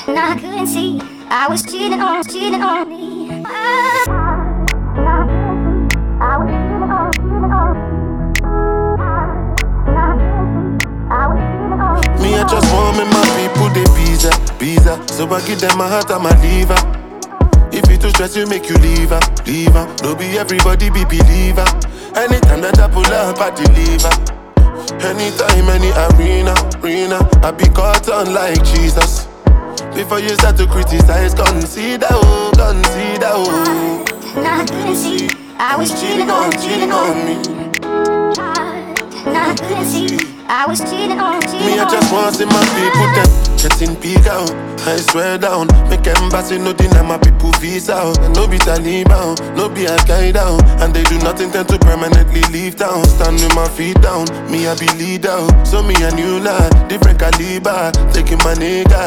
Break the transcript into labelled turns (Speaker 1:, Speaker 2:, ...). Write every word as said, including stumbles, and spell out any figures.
Speaker 1: and I couldn't see I was cheating on, cheating on me. I, I was cheating on, cheating on me. I was cheating on me.
Speaker 2: Me, I just want me my people, they visa, visa. So I give them my heart and my liver. If you too stress, you make you leave her, leave her. Don't be everybody be believer. Anytime that I pull up, I deliver. Anytime, any arena, arena, I be caught on like Jesus. Before you start to criticize, consider, oh, consider, oh.
Speaker 1: And I couldn't see I was cheating on, cheating on me. And I couldn't see I was cheating on, cheating on me.
Speaker 2: Me, I just want to see my people them getting big out. I swear down, make embassy no deny my people visa out. And no be Taliban, no be Al-Qaeda, and they do not intend to permanently leave town. Stand with my feet down, me I be leader. So me a new lad, different caliber, taking my nigga.